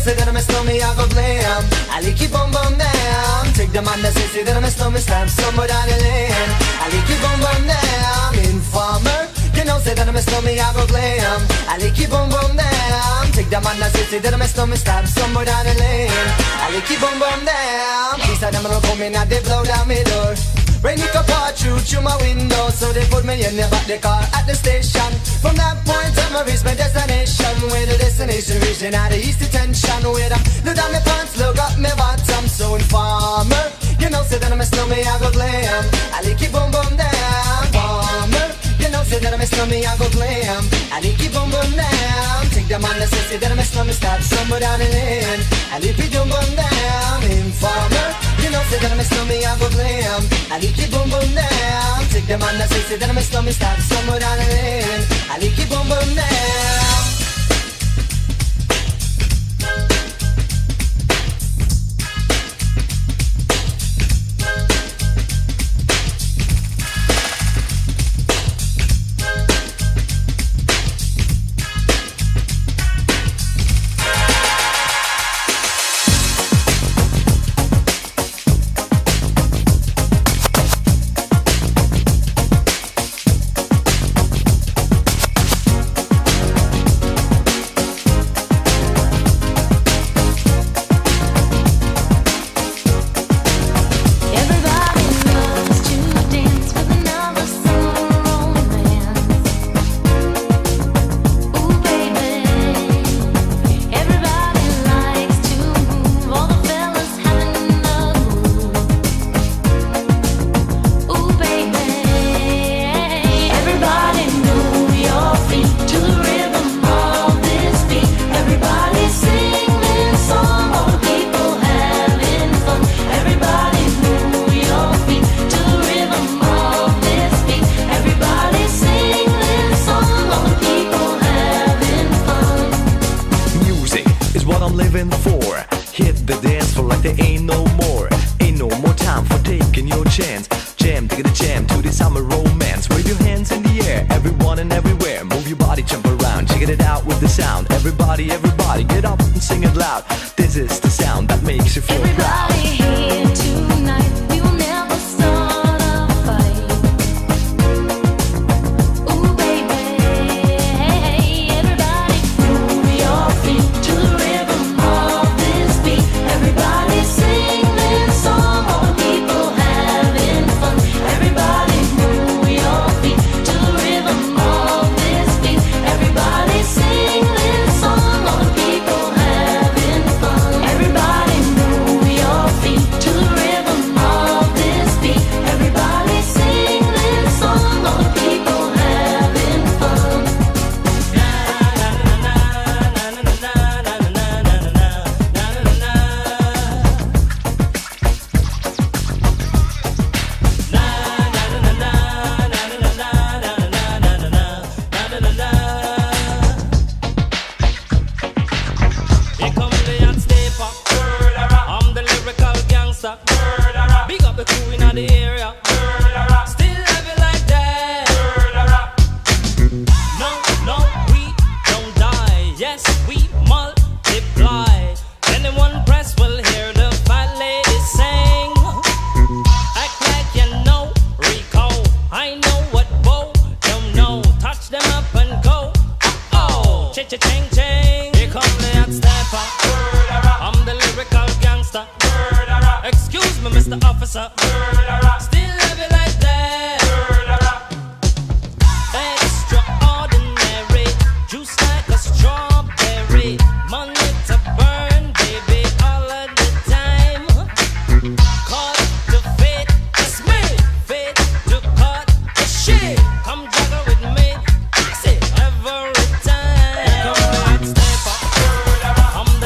say that I'm a snowman, I go blam. I like you boom boom down. Take the man that say that I'm a snowman, stamp somewhere down the lane. I like you boom boom down. Informer, you know say that I'm a snowman, I go blam. I like you boom boom down. Take the man that say that I'm a snowman, stamp somewhere down the lane. I like you boom boom down. Please tell them I'm coming and they blow down my door. Rain it up all through my window, so they put me in the back the car at the station. From that point on I reach my destination, where the destination region at the east detention. Where I look down my pants, look up my bottom. So informer, you know say that I'm a snowman, I go glam. I like it boom boom down. Farmer, you know say that I'm a snowman, I go glam. I like it boom boom down. Take the man that say that I'm a snowman, stop somewhere down the lane. I like it boom boom down. Informer, you know say that I'm a snowman, I go glam. I like it boom boom down. Take the man that say that I'm a snowman, stop somewhere down the lane. I like it boom boom down.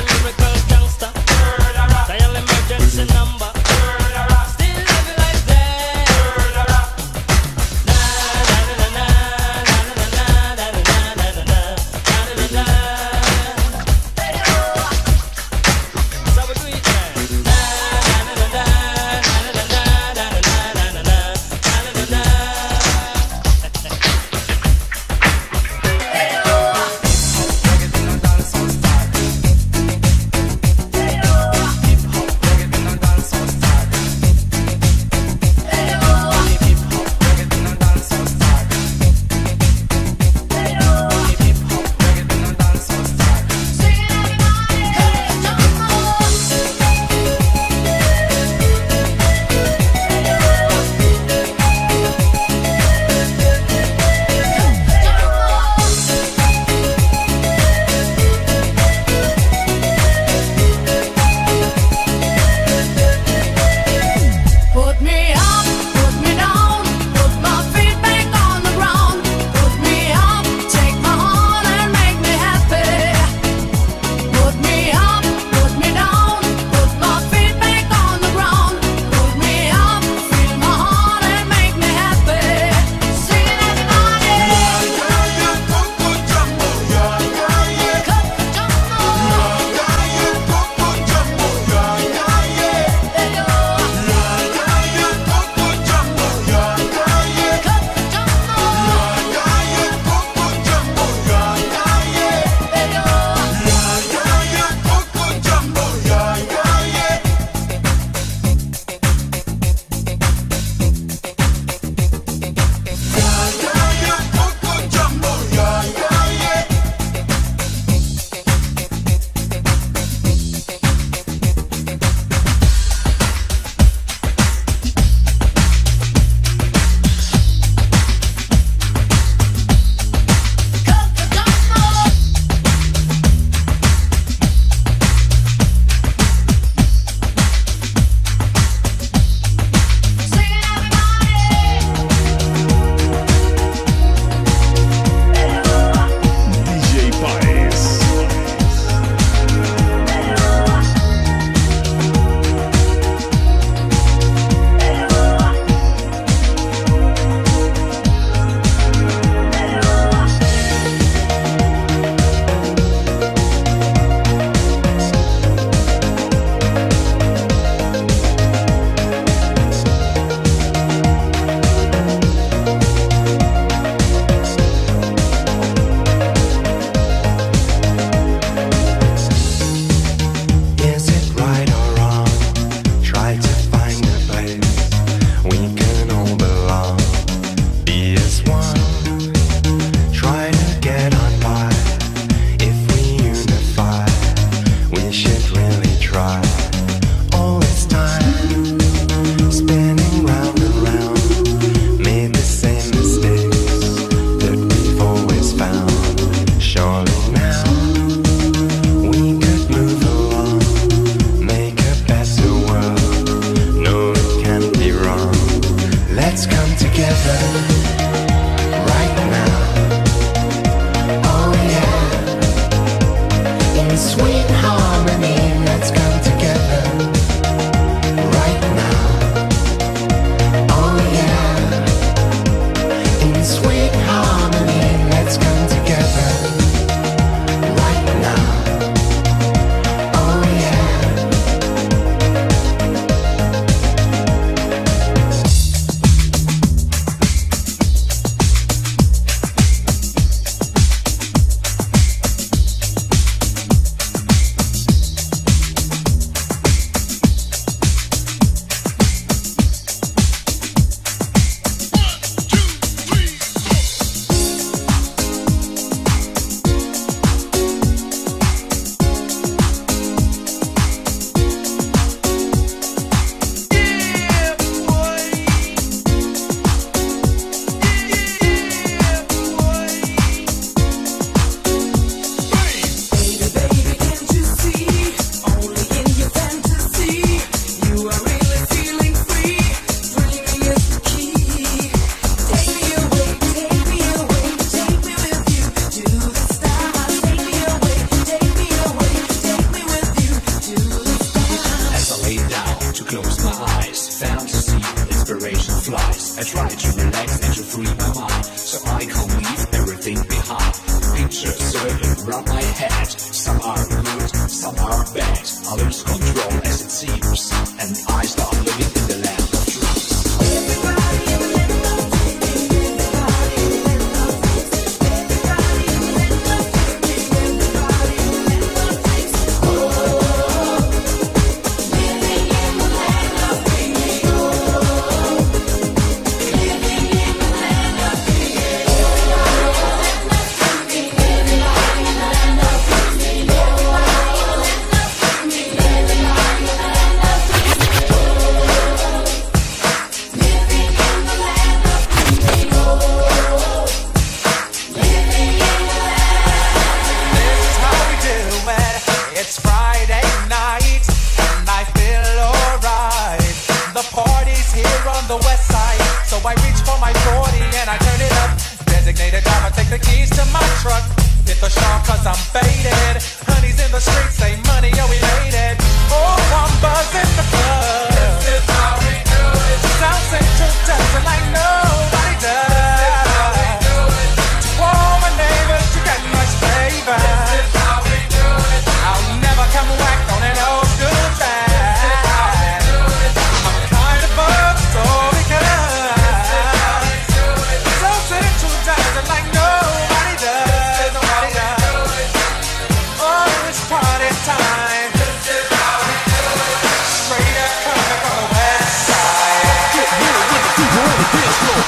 Number. Still live it like that. circle around my head. Some are good, some are bad. I lose control as it seems, and I start living in the land of dreams. I reach for my 40 and I turn it up. Designated driver, take the keys to my truck. Hit the shop cause I'm faded. Honey's in the streets, say money, oh we made it. Oh, I'm buzzing the club. This is how we do it. South Central does it like nobody does. This is how we do it. To all my neighbors, you got much flavor. This is how we do it. I'll never come back on an old school bag. This is how we do it. I'm kind of buzzed, so because like nobody does, nobody does. Oh, it's party time. This is how we do it. Straight up coming from the west side. Get real with the people on the dance floor.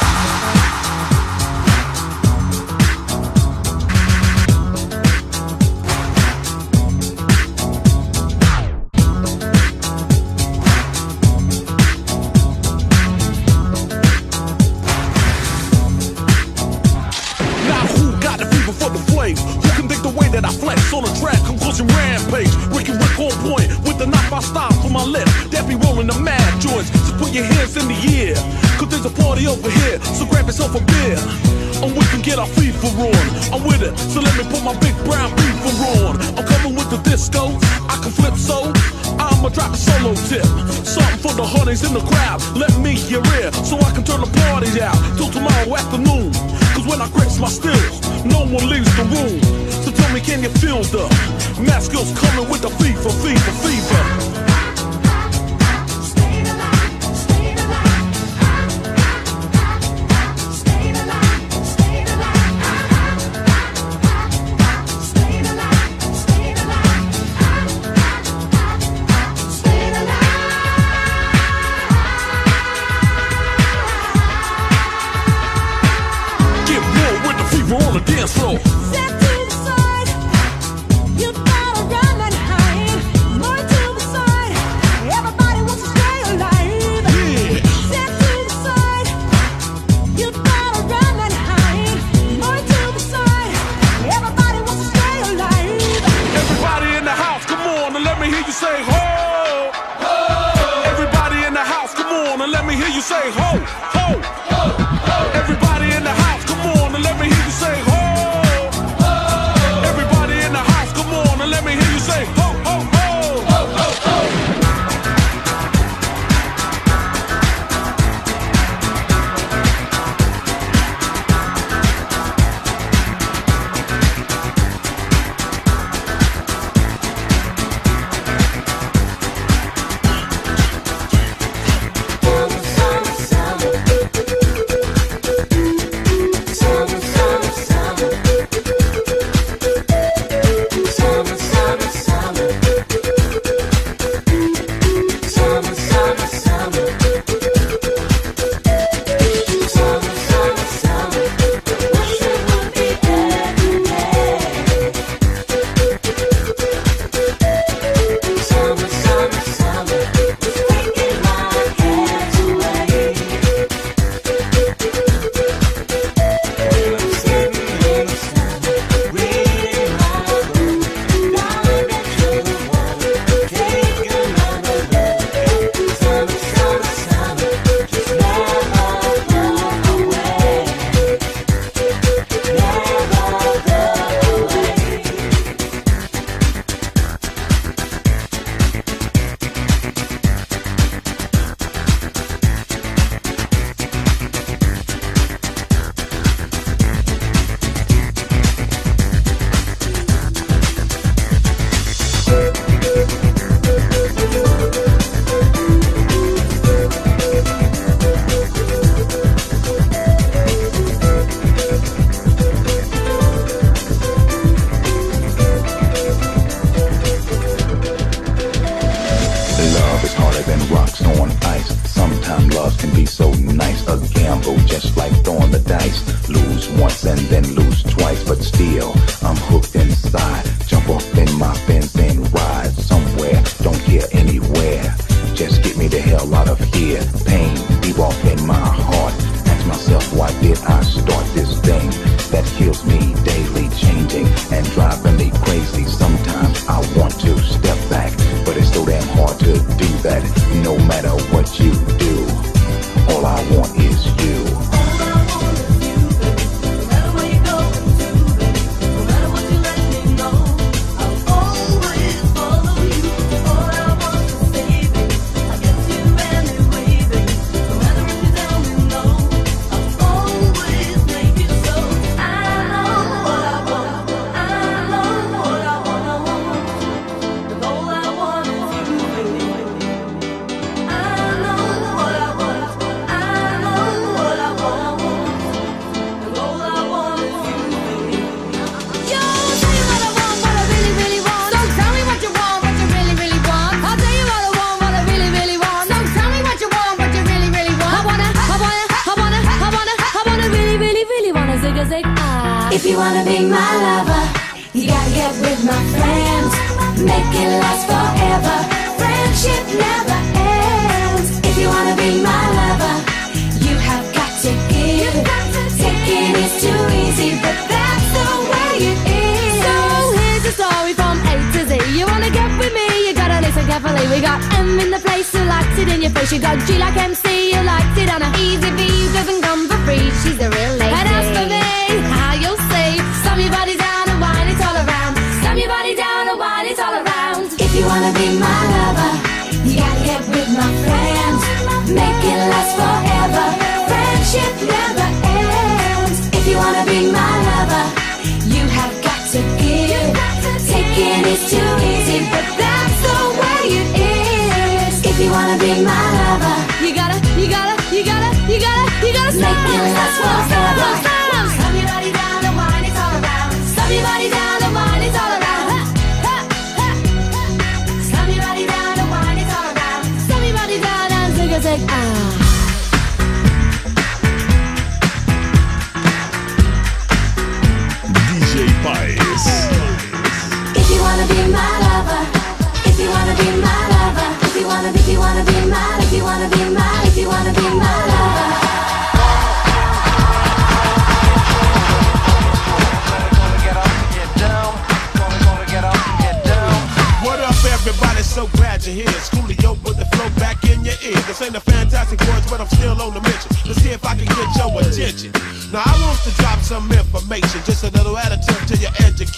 Who can think the way that I flex on a track, conclusion rampage. Ricky Rick on point with the knife I stop for my lip. That be rolling the mad joints. Just put your hands in the air, cause there's a party over here. So grab yourself a beer, and we can get our FIFA on. I'm with it, so let me put my big brown beaver on. I'm coming with the disco, I can flip so I'ma drop a solo tip. Something for the honeys in the crowd. Let me hear it, so I can turn the party out till tomorrow afternoon. Cause when I grips my stills, no one leaves the room. So tell me, can you feel the mask skills coming with the fever, fever, fever? On the dance floor. Step to the side, you gotta run and hide. More to the side, everybody wants to stay alive. Yeah. Step to the side, you gotta run and hide. More to the side, everybody wants to stay alive. Everybody in the house, come on and let me hear you say ho. Ho. Everybody in the house, come on and let me hear you say ho, ho, ho, ho. Everybody in the house, come on and let me hear you say ho, ho. Everybody in the house, come on and let me hear you say ho, ho, ho, ho, ho, ho. Summer, summer, I'm hooked inside. Jump up in my Benz and ride somewhere. Don't care anywhere. Just get me the hell out of here. Pain deep off in my heart. Ask myself, why did I start this thing that kills me daily, changing and driving me crazy? Sometimes I want to step back, but it's so damn hard to do that. No matter what you do, all I want is you. If you wanna be my lover, you gotta get with my friends. Make it last forever. Friendship never ends. If you wanna be my lover, you have got to give. Taking is too easy, but that's the way it is. So here's a story from A to Z. You wanna get with me, you gotta listen carefully. We got M in the place who likes it in your face. You got G like MC, you likes it on a easy V. Doesn't come for free, she's a real lady. And as for me, how you'll see, slam your body down and wine it all around. Slam your body down and wine it all around. If you wanna be my lover, you gotta get with my friends. Make it last forever. Friendship never ends. If you wanna be my lover, you have got to give. Taking is too easy, but that's the way it is. If you wanna be my lover, you gotta make it last forever. Slam your body down and wine it all around. Slam your body down and wine it all around. Slam your body down and wine it all around. Slam your body down and zig DJ Paez. If you wanna be my lover, if you wanna be my lover, if you wanna be my, if you wanna be my, if you wanna be my lover. Everybody, so glad you're here. Schoolio with the flow back in your ear. This ain't a fantastic words, but I'm still on the mission. Let's see if I can get your attention. Now I want to drop some information, just a little additive to your education.